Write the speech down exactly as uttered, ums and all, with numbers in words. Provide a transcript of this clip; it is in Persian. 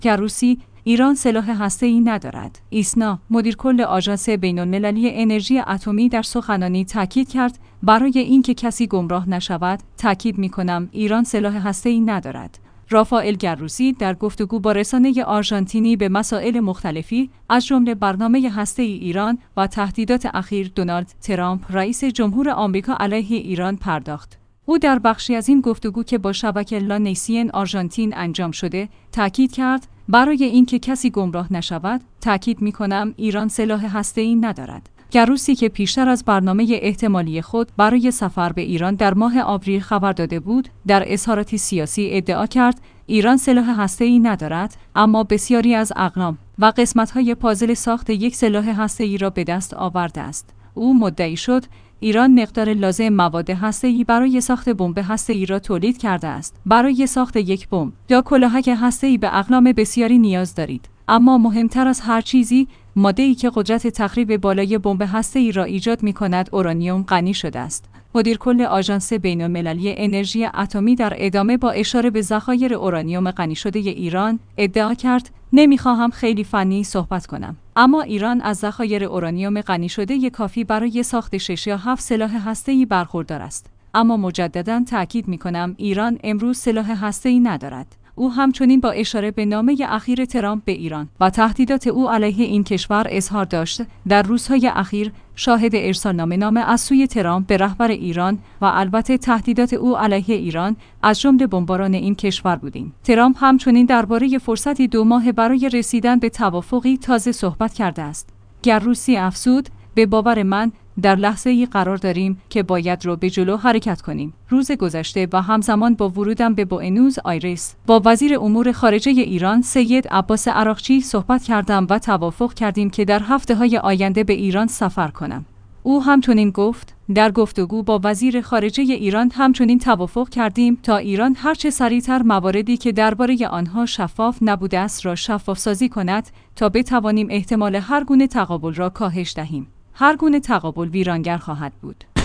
روسی ایران سلاح هسته‌ای ندارد. ایسنا مدیر کل آژانس بین‌المللی انرژی اتمی در سخنرانی تاکید کرد برای اینکه کسی گمراه نشود، تاکید می‌کنم ایران سلاح هسته‌ای ندارد. رافائل گروسی در گفتگو با رسانه آرژانتینی به مسائل مختلفی از جمله برنامه هسته‌ای ایران و تهدیدات اخیر دونالد ترامپ رئیس جمهور آمریکا علیه ایران پرداخت. او در بخشی از این گفتگو که با شبکه لا نیسین آرژانتین انجام شده، تاکید کرد برای اینکه کسی گمراه نشود، تاکید می‌کنم ایران سلاح هسته‌ای ندارد. گروسی که پیشتر از برنامه احتمالی خود برای سفر به ایران در ماه آوریل خبر داده بود، در اظهاراتی سیاسی ادعا کرد ایران سلاح هسته‌ای ندارد، اما بسیاری از اقلام و قسمت‌های پازل ساخت یک سلاح هسته‌ای را به دست آورده است. او مدعی شد ایران مقدار لازم مواد هسته‌ای برای ساخت بمب هسته‌ای را تولید کرده است. برای ساخت یک بمب یا کلاهک هسته‌ای به اقلام بسیاری نیاز دارید. اما مهمتر از هر چیزی، ماده‌ای که قدرت تخریب بالای بمب هسته‌ای را ایجاد می‌کند اورانیوم غنی شده است. مدیر کل آژانس بین‌المللی انرژی اتمی در ادامه با اشاره به ذخایر اورانیوم غنی شده ایران ادعا کرد نمی‌خواهم خیلی فنی صحبت کنم، اما ایران از ذخایر اورانیوم غنی شده کافی برای ساخت شش یا هفت سلاح هسته‌ای برخوردار است. اما مجدداً تأکید می‌کنم ایران امروز سلاح هسته‌ای ندارد. او همچنین با اشاره به نامه اخیر ترامپ به ایران و تهدیدات او علیه این کشور اظهار داشت در روزهای اخیر شاهد ارسالنامه نامه از سوی ترامپ به رهبر ایران و البته تهدیدات او علیه ایران از جمله بمباران این کشور بودیم. ترامپ همچنین درباره فرصتی دو ماه برای رسیدن به توافقی تازه صحبت کرده است. گروسی افزود به باور من در لحظه‌ای قرار داریم که باید رو به جلو حرکت کنیم. روز گذشته و همزمان با ورودم به بوئنوس آیرس با وزیر امور خارجه ایران سید عباس عراقچی صحبت کردم و توافق کردیم که در هفته‌های آینده به ایران سفر کنم. او همچنین گفت در گفتگو با وزیر خارجه ایران همچنین توافق کردیم تا ایران هرچه سریعتر مواردی که درباره آنها شفاف نبوده است را شفاف سازی کند تا بتوانیم احتمال هر گونه تقابل را کاهش دهیم. هر گونه تقابل ویرانگر خواهد بود.